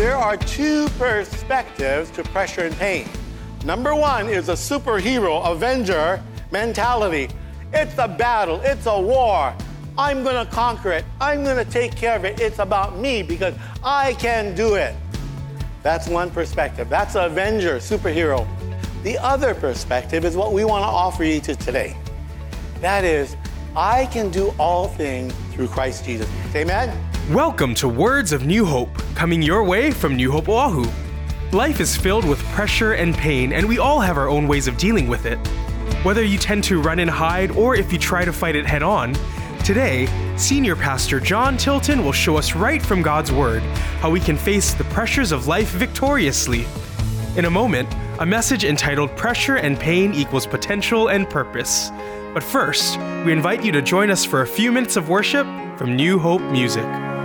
there are two perspectives to pressure and pain. Number one is a superhero, avenger mentality. It's a battle, it's a war. I'm gonna conquer it, I'm gonna take care of it. It's about me because I can do it. That's one perspective. That's an avenger, superhero. The other perspective is what we want to offer you today. That is, I can do all things through Christ Jesus. Amen? Welcome to Words of New Hope, coming your way from New Hope, Oahu. Life is filled with pressure and pain, and we all have our own ways of dealing with it. Whether you tend to run and hide, or if you try to fight it head on, today, Senior Pastor John Tilton will show us right from God's Word how we can face the pressures of life victoriously. In a moment, a message entitled Pressure and Pain Equals Potential and Purpose. But first, we invite you to join us for a few minutes of worship from New Hope Music.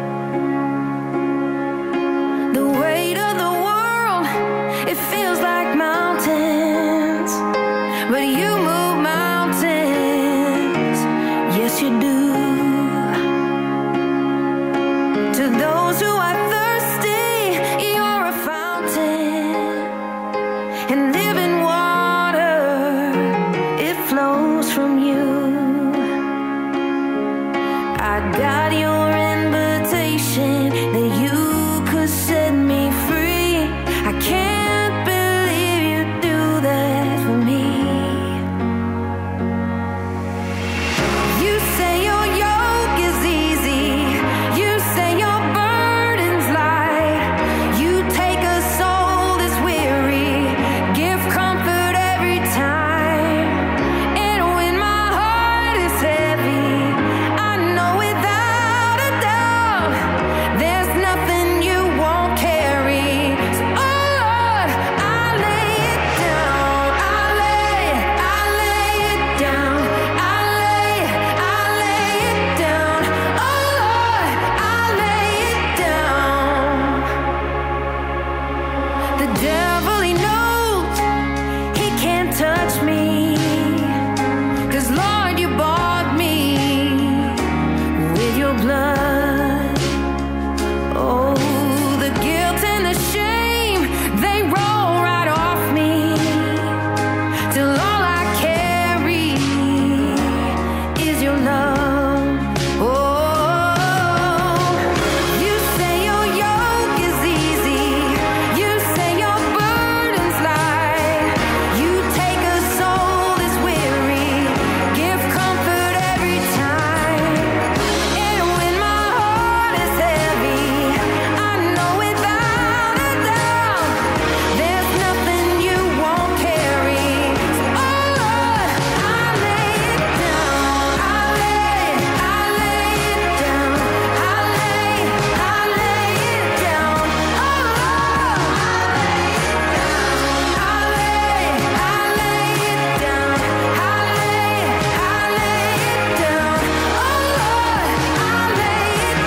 The weight of the world, it feels like mountains, but you move mountains, yes you do. To those who are thirsty, you're a fountain, and living water, it flows from you. I got your invitation that you could set me free. I can't believe you do that for me. You say your yoke is easy. You say your burden's light. You take a soul that's weary. Give comfort every time. And when my heart is heavy, I know without a doubt there's nothing you won't carry. So, oh Lord, I lay it down. I lay it down. I lay it down. Oh Lord, I lay it down. The devil, he knows he can't touch me, 'cause Lord, you bought me with your blood. Oh, the guilt and the shame, they roll right off me, till all I carry is your love. Oh, you say your yoke is easy. You say your burden's light. You take a soul that's weary. Give comfort every time. And when my heart is heavy, I know without a doubt there's nothing you won't carry. So, oh Lord, I lay it down. I lay it down. I lay it down. Oh Lord, I lay it down. I lay it down. Oh Lord, I lay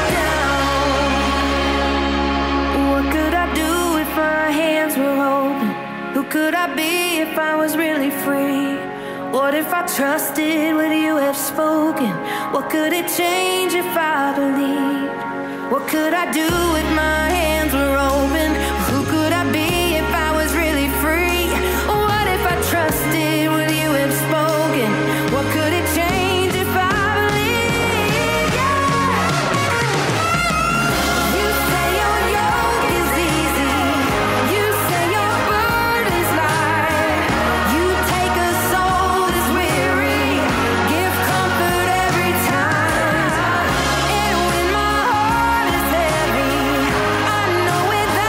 it down. What could I do if my hands were open? Who could I be if I was really free? What if I trusted what you have spoken? What could it change if I believed? What could I do if my hands were open? Who could I be if I was really free? What if I trusted what you have spoken? What could it change if I believed? You say your yoke is easy. You say your burden's light. You take a soul that's weary. Give comfort every time. And when my heart is heavy, I know without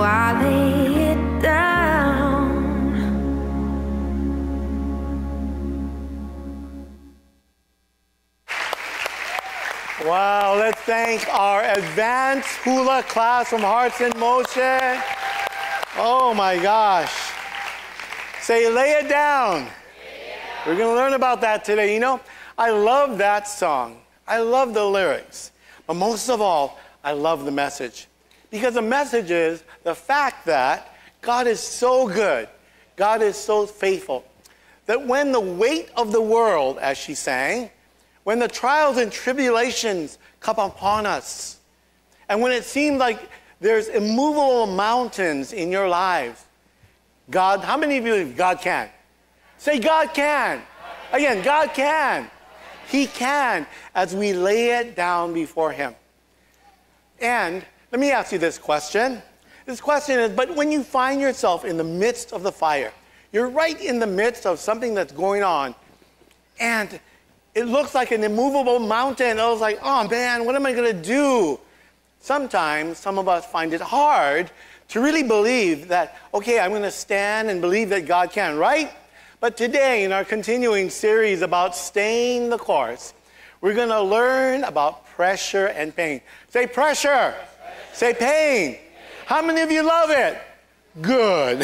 I lay it down. Wow, let's thank our advanced hula class from Hearts in Motion. Oh my gosh. Say, lay it down. We're going to learn about that today. You know, I love that song. I love the lyrics. But most of all, I love the message. Because the message is the fact that God is so good. God is so faithful. That when the weight of the world, as she sang, when the trials and tribulations come upon us, and when it seems like there's immovable mountains in your lives, God, how many of you believe God can? Say, God can. Again, God can. He can, as we lay it down before Him. And let me ask you this question. This question is, but when you find yourself in the midst of the fire, you're right in the midst of something that's going on, and it looks like an immovable mountain. I was like, oh man, what am I going to do? Sometimes some of us find it hard to really believe that, okay, I'm going to stand and believe that God can, right? But today, in our continuing series about staying the course, we're going to learn about pressure and pain. Say pressure. Say pain. How many of you love it? Good.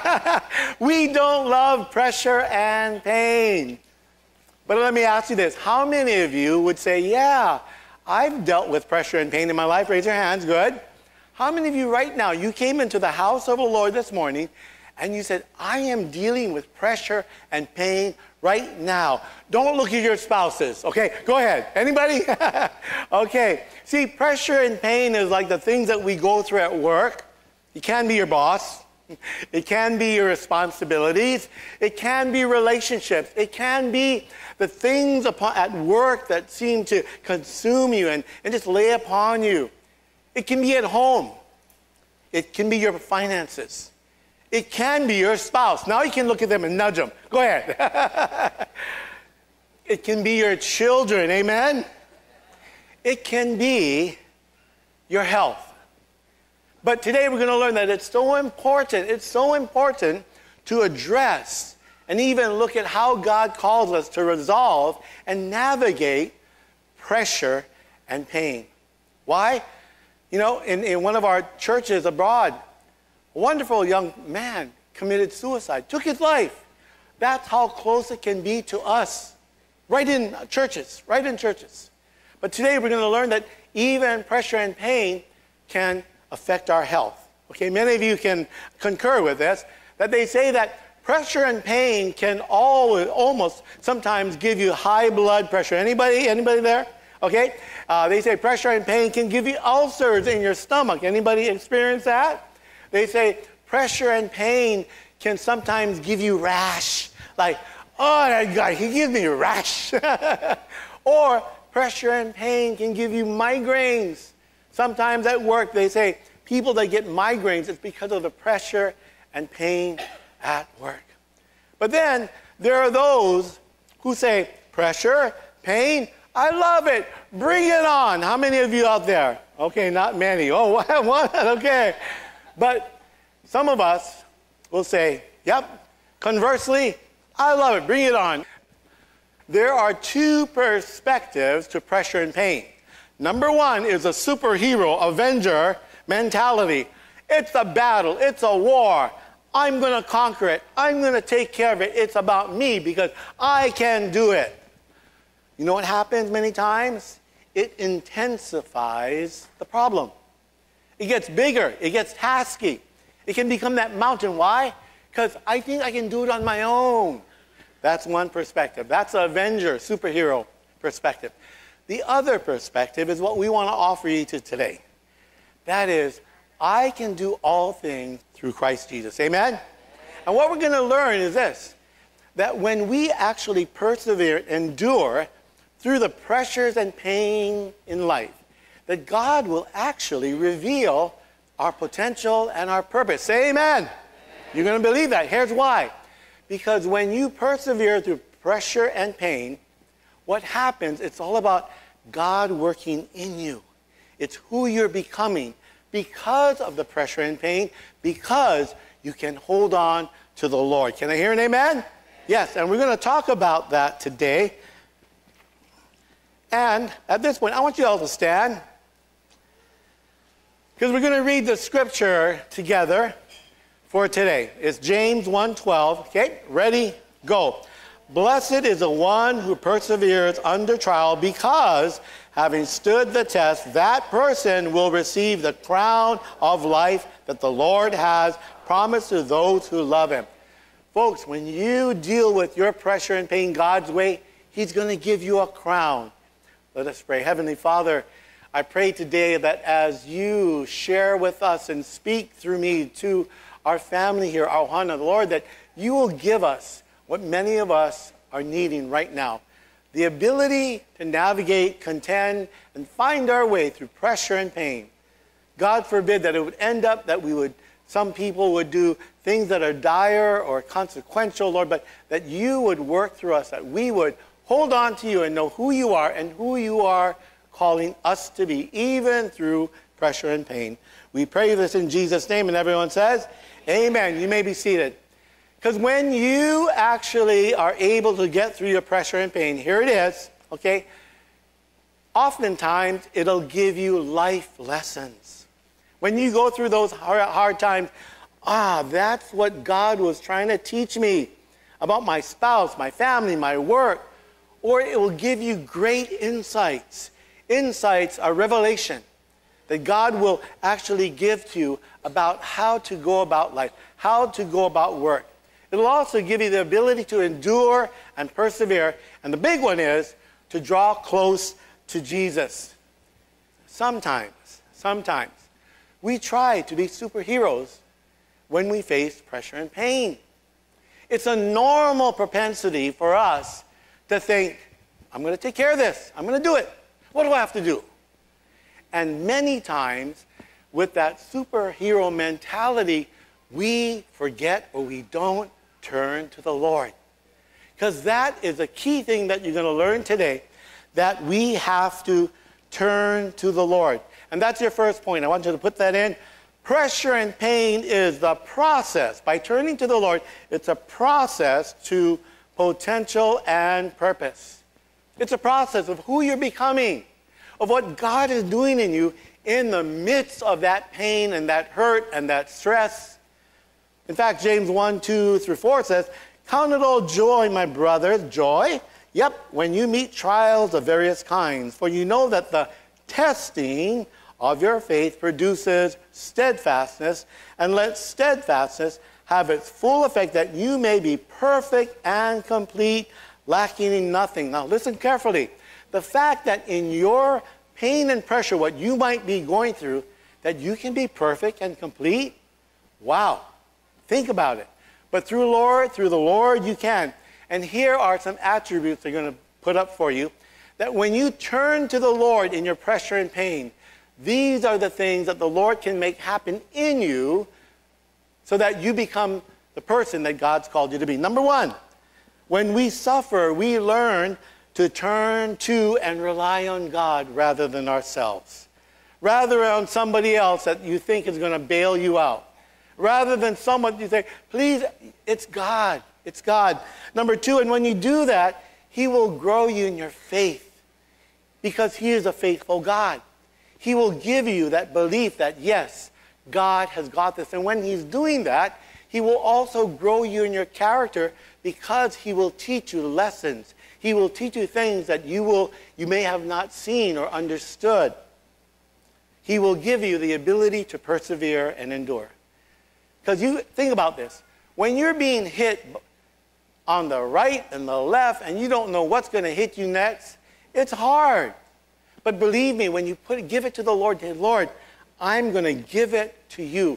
We don't love pressure and pain. But let me ask you this. How many of you would say, yeah, I've dealt with pressure and pain in my life? Raise your hands. Good. How many of you right now, you came into the house of the Lord this morning and you said, I am dealing with pressure and pain right now. Don't look at your spouses. Okay, go ahead. Anybody? Okay. See, pressure and pain is like the things that we go through at work. It can be your boss. It can be your responsibilities. It can be relationships. It can be the things at work that seem to consume you and just lay upon you. It can be at home. It can be your finances. It can be your spouse. Now you can look at them and nudge them. Go ahead. It can be your children. Amen? It can be your health. But today we're going to learn that it's so important to address and even look at how God calls us to resolve and navigate pressure and pain. Why? You know, in one of our churches abroad, a wonderful young man committed suicide, took his life. That's how close it can be to us, right in churches. But today we're going to learn that even pressure and pain can affect our health. Okay, many of you can concur with this, that they say that pressure and pain can almost sometimes give you high blood pressure. Anybody there? Okay, they say pressure and pain can give you ulcers in your stomach. Anybody experience that? They say pressure and pain can sometimes give you rash. Like, oh, that guy, he gives me a rash. Or pressure and pain can give you migraines. Sometimes at work, they say people that get migraines, it's because of the pressure and pain at work. But then there are those who say, pressure, pain, I love it. Bring it on. How many of you out there? Okay, not many. Oh, what? Okay. But some of us will say, yep, conversely, I love it. Bring it on. There are two perspectives to pressure and pain. Number one is a superhero, avenger mentality. It's a battle. It's a war. I'm going to conquer it. I'm going to take care of it. It's about me because I can do it. You know what happens many times? It intensifies the problem. It gets bigger. It gets tasky. It can become that mountain. Why? Because I think I can do it on my own. That's one perspective. That's an avenger, superhero perspective. The other perspective is what we want to offer you today. That is, I can do all things through Christ Jesus. Amen? And what we're going to learn is this, that when we actually persevere, endure through the pressures and pain in life, that God will actually reveal our potential and our purpose. Say amen. You're going to believe that. Here's why. Because when you persevere through pressure and pain, what happens, it's all about God working in you. It's who you're becoming. because of the pressure and pain, because you can hold on to the Lord. Can I hear an amen? Yes, and we're going to talk about that today. And at this point, I want you all to stand, because we're going to read the scripture together for today. It's James 1:12. Okay, ready, go. Blessed is the one who perseveres under trial, because having stood the test, that person will receive the crown of life that the Lord has promised to those who love him. Folks, when you deal with your pressure and pain God's way, he's going to give you a crown. Let us pray. Heavenly Father, I pray today that as you share with us and speak through me to our family here, Ohana, Lord, that you will give us what many of us are needing right now. The ability to navigate, contend, and find our way through pressure and pain. God forbid that it would end up that some people would do things that are dire or consequential, Lord, but that you would work through us, that we would hold on to you and know who you are and who you are calling us to be, even through pressure and pain. We pray this in Jesus' name, and everyone says, amen. You may be seated. Because when you actually are able to get through your pressure and pain, here it is, okay? Oftentimes, it'll give you life lessons. When you go through those hard times, that's what God was trying to teach me about my spouse, my family, my work. Or it will give you great insights. Insights are revelation that God will actually give to you about how to go about life, how to go about work. It'll also give you the ability to endure and persevere. And the big one is to draw close to Jesus. Sometimes, we try to be superheroes when we face pressure and pain. It's a normal propensity for us to think, I'm going to take care of this. I'm going to do it. What do I have to do? And many times, with that superhero mentality, we forget or we don't turn to the Lord. Because that is a key thing that you're going to learn today, that we have to turn to the Lord. And that's your first point. I want you to put that in. Pressure and pain is the process. By turning to the Lord, it's a process to potential and purpose. It's a process of who you're becoming, of what God is doing in you in the midst of that pain and that hurt and that stress. In fact, James 1:2-4 says, count it all joy, my brothers, joy, when you meet trials of various kinds, for you know that the testing of your faith produces steadfastness, and let steadfastness have its full effect, that you may be perfect and complete, lacking in nothing. Now listen carefully. The fact that in your pain and pressure, what you might be going through, that you can be perfect and complete, wow. Think about it. But through the Lord, you can. And here are some attributes they're going to put up for you, that when you turn to the Lord in your pressure and pain, these are the things that the Lord can make happen in you so that you become the person that God's called you to be. Number one, when we suffer, we learn to turn to and rely on God rather than ourselves. Rather on somebody else that you think is going to bail you out. Rather than someone you say, please, it's God. It's God. Number two, and when you do that, he will grow you in your faith because he is a faithful God. He will give you that belief that, yes, God has got this. And when he's doing that, he will also grow you in your character because he will teach you lessons. He will teach you things that you may have not seen or understood. He will give you the ability to persevere and endure. Because you think about this. When you're being hit on the right and the left and you don't know what's going to hit you next, it's hard. But believe me, when you give it to the Lord, say, Lord, I'm going to give it to you.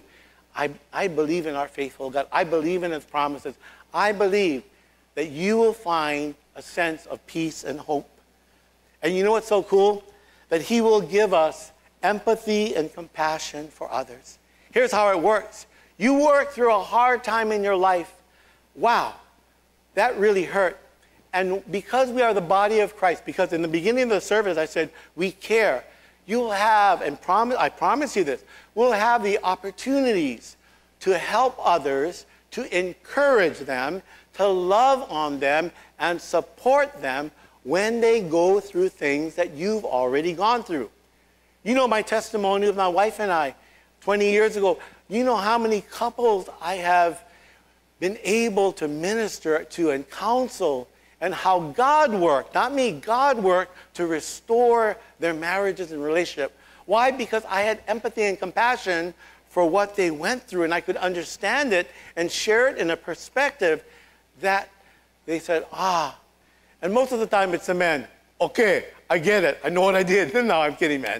I believe in our faithful God. I believe in his promises. I believe that you will find a sense of peace and hope. And you know what's so cool? That he will give us empathy and compassion for others. Here's how it works. You work through a hard time in your life. Wow, that really hurt. And because we are the body of Christ, because in the beginning of the service I said we care, you'll have, and I promise you this, we'll have the opportunities to help others, to encourage them, to love on them, and support them when they go through things that you've already gone through. You know my testimony with my wife and I 20 years ago. You know how many couples I have been able to minister to and counsel, and how God worked, not me, God worked to restore their marriages and relationship. Why? Because I had empathy and compassion for what they went through, and I could understand it and share it in a perspective that they said, and most of the time it's the men. Okay, I get it. I know what I did. No, I'm kidding, man.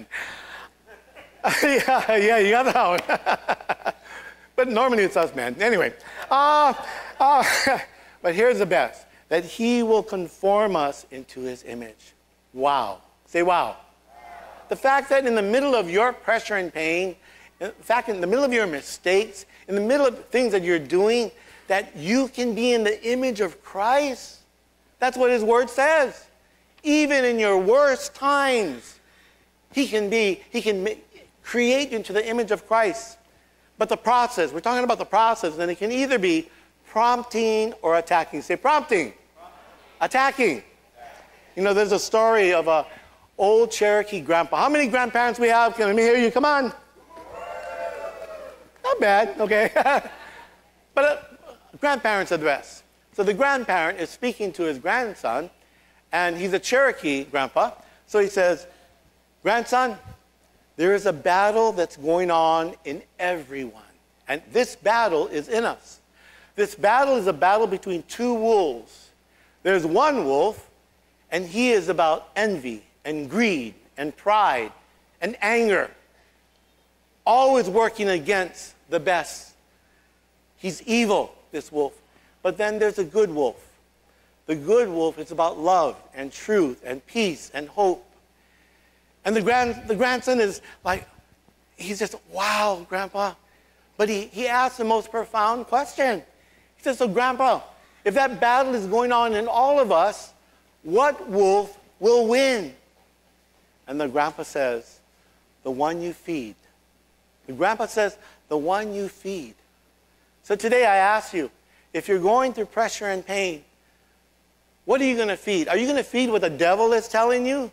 yeah, you got that one. But normally it's us, man. Anyway, but here's the best, that he will conform us into his image. Wow. Say wow. The fact that in the middle of your pressure and pain, in fact, in the middle of your mistakes, in the middle of things that you're doing, that you can be in the image of Christ. That's what his word says. Even in your worst times, he can create you into the image of Christ. But the process, we're talking about the process, and it can either be prompting or attacking. Say prompting. Attacking. You know, there's a story of a old Cherokee grandpa. How many grandparents we have? Let me hear you. Come on. Not bad, okay. But grandparents are the best. So the grandparent is speaking to his grandson, and he's a Cherokee grandpa. So he says, grandson, there is a battle that's going on in everyone. And this battle is in us. This battle is a battle between two wolves. There's one wolf, and he is about envy and greed and pride and anger, always working against the best. He's evil, this wolf. But then there's a good wolf. The good wolf is about love and truth and peace and hope. And the grandson is like, he's just, wow, Grandpa. But he asks the most profound question. He says, so Grandpa, if that battle is going on in all of us, what wolf will win? And the grandpa says, the one you feed. The grandpa says, the one you feed. So today I ask you, if you're going through pressure and pain, what are you going to feed? Are you going to feed what the devil is telling you?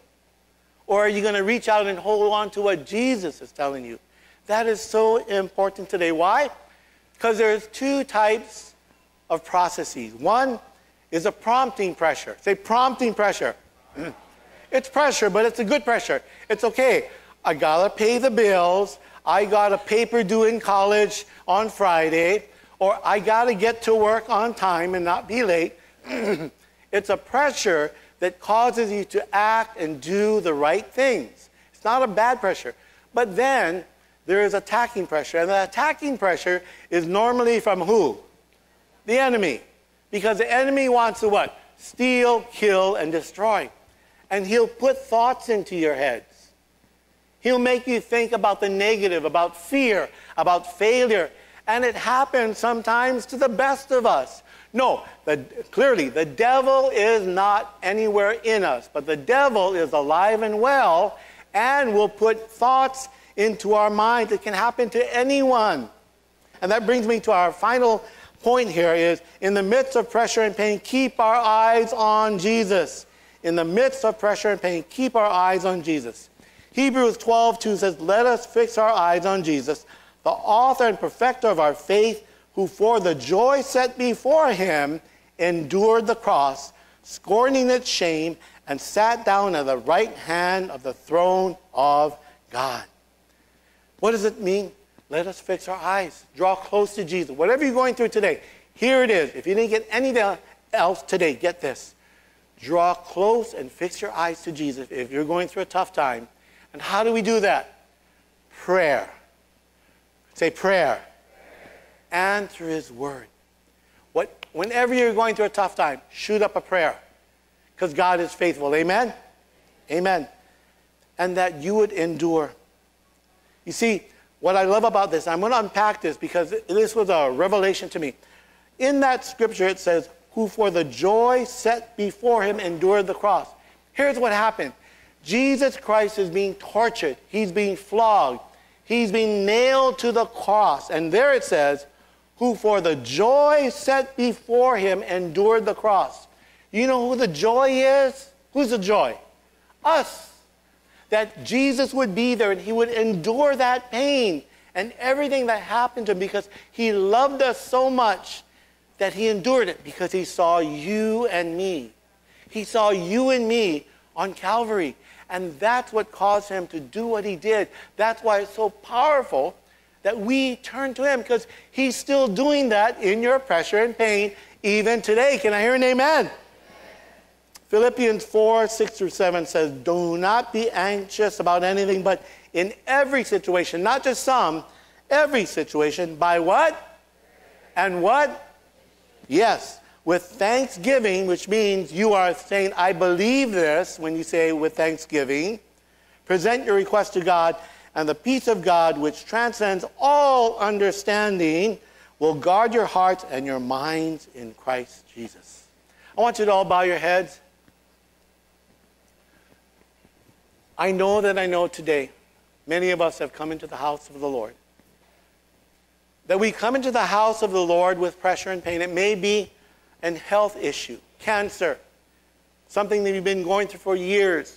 Or are you going to reach out and hold on to what Jesus is telling you? That is so important today. Why? Because there's two types of processes. One is a prompting pressure. Say prompting pressure. It's pressure, but it's a good pressure. It's okay. I got to pay the bills. I got a paper due in college on Friday. Or I got to get to work on time and not be late. It's a pressure that causes you to act and do the right things. It's not a bad pressure. But then there is attacking pressure. And the attacking pressure is normally from who? The enemy. Because the enemy wants to what? Steal, kill, and destroy. And he'll put thoughts into your heads. He'll make you think about the negative, about fear, about failure. And it happens sometimes to the best of us. No, clearly, the devil is not anywhere in us, but the devil is alive and well and will put thoughts into our mind that can happen to anyone. And that brings me to our final point here is, in the midst of pressure and pain, keep our eyes on Jesus. In the midst of pressure and pain, keep our eyes on Jesus. Hebrews 12:2 says, let us fix our eyes on Jesus, the author and perfecter of our faith, who for the joy set before him endured the cross, scorning its shame, and sat down at the right hand of the throne of God. What does it mean? Let us fix our eyes. Draw close to Jesus. Whatever you're going through today, here it is. If you didn't get anything else today, get this. Draw close and fix your eyes to Jesus if you're going through a tough time. And how do we do that? Prayer. Say prayer. And through his word. Whenever you're going through a tough time, shoot up a prayer. Because God is faithful. Amen? Amen. And that you would endure. You see, what I love about this, I'm going to unpack this because this was a revelation to me. In that scripture it says, who for the joy set before him endured the cross. Here's what happened. Jesus Christ is being tortured. He's being flogged. He's being nailed to the cross. And there it says, who for the joy set before him endured the cross. You know who the joy is? Who's the joy? Us. That Jesus would be there and he would endure that pain and everything that happened to him because he loved us so much that he endured it because he saw you and me. He saw you and me on Calvary. And that's what caused him to do what he did. That's why it's so powerful that we turn to him, because he's still doing that in your pressure and pain even today. Can I hear an amen? Philippians 4:6-7 says, do not be anxious about anything, but in every situation, not just some, every situation, by what? And what? Yes, with thanksgiving, which means you are saying, I believe this, when you say with thanksgiving, present your request to God, and the peace of God, which transcends all understanding, will guard your hearts and your minds in Christ Jesus. I want you to all bow your heads. I know that I know today, many of us have come into the house of the Lord. That we come into the house of the Lord with pressure and pain. It may be a health issue, cancer, something that you've been going through for years.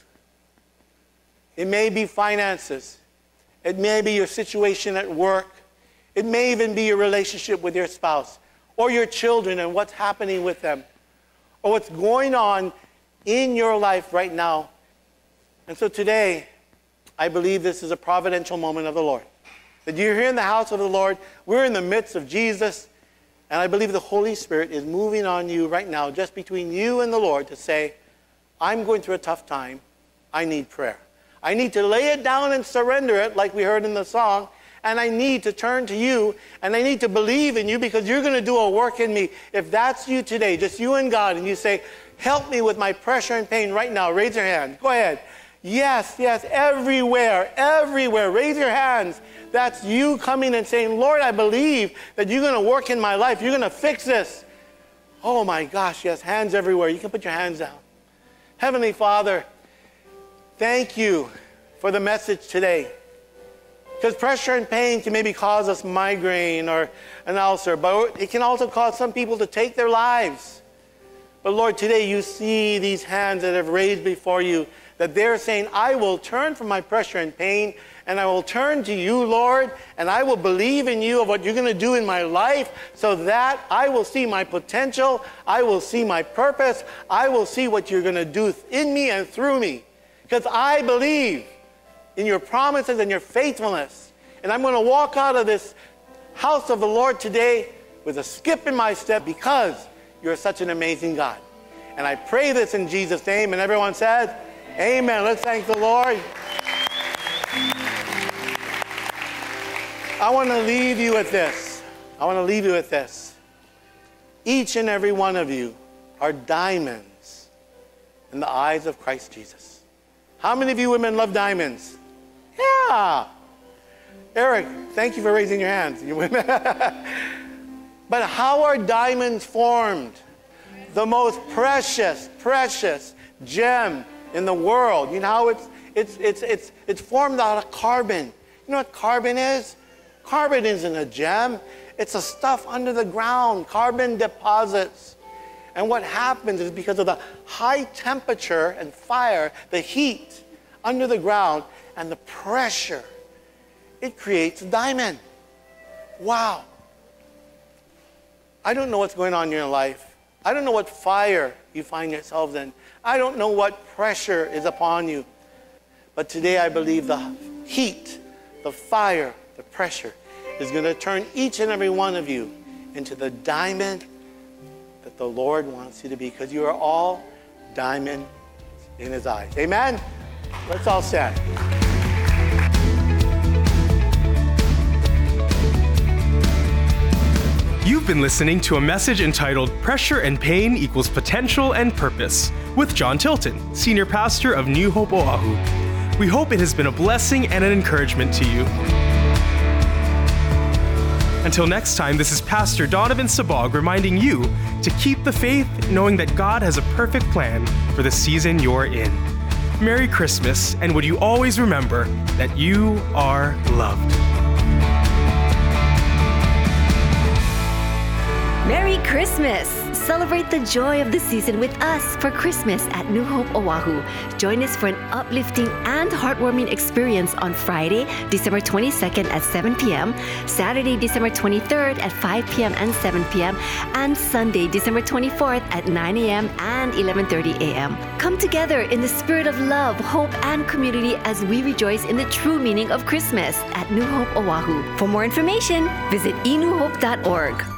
It may be finances. It may be your situation at work. It may even be your relationship with your spouse or your children and what's happening with them or what's going on in your life right now. And so today, I believe this is a providential moment of the Lord. That you're here in the house of the Lord. We're in the midst of Jesus. And I believe the Holy Spirit is moving on you right now, just between you and the Lord, to say, I'm going through a tough time. I need prayer. I need to lay it down and surrender it, like we heard in the song. And I need to turn to you. And I need to believe in you, because you're going to do a work in me. If that's you today, just you and God, and you say, help me with my pressure and pain right now. Raise your hand. Go ahead. Yes, everywhere, everywhere. Raise your hands. That's you coming and saying, Lord, I believe that you're going to work in my life. You're going to fix this. Oh my gosh, yes, hands everywhere. You can put your hands down. Heavenly Father, thank you for the message today. Because pressure and pain can maybe cause us migraine or an ulcer, but it can also cause some people to take their lives. But Lord, today you see these hands that have raised before you, that they're saying, I will turn from my pressure and pain, and I will turn to you, Lord, and I will believe in you of what you're going to do in my life, so that I will see my potential, I will see my purpose, I will see what you're going to do in me and through me. Because I believe in your promises and your faithfulness. And I'm going to walk out of this house of the Lord today with a skip in my step, because you're such an amazing God. And I pray this in Jesus' name, and everyone says, amen. Let's thank the Lord. I want to leave you with this. Each and every one of you are diamonds in the eyes of Christ Jesus. How many of you women love diamonds? Yeah. Eric, thank you for raising your hands. You women. But how are diamonds formed? The most precious gem in the world. You know how it's formed out of carbon. You know what carbon is? Carbon isn't a gem. It's a stuff under the ground, carbon deposits. And what happens is, because of the high temperature and fire, the heat under the ground and the pressure, it creates a diamond. Wow. I don't know what's going on in your life. I don't know what fire you find yourselves in. I don't know what pressure is upon you. But today I believe the heat, the fire, the pressure is going to turn each and every one of you into the diamond that the Lord wants you to be, because you are all diamond in his eyes. Amen? Let's all stand. You've been listening to a message entitled Pressure and Pain Equals Potential and Purpose with John Tilton, Senior Pastor of New Hope Oahu. We hope it has been a blessing and an encouragement to you. Until next time, this is Pastor Donovan Sabag reminding you to keep the faith, knowing that God has a perfect plan for the season you're in. Merry Christmas, and would you always remember that you are loved. Merry Christmas! Celebrate the joy of the season with us for Christmas at New Hope Oahu. Join us for an uplifting and heartwarming experience on Friday, December 22nd at 7 p.m., Saturday, December 23rd at 5 p.m. and 7 p.m., and Sunday, December 24th at 9 a.m. and 11:30 a.m. Come together in the spirit of love, hope, and community as we rejoice in the true meaning of Christmas at New Hope Oahu. For more information, visit eNewHope.org.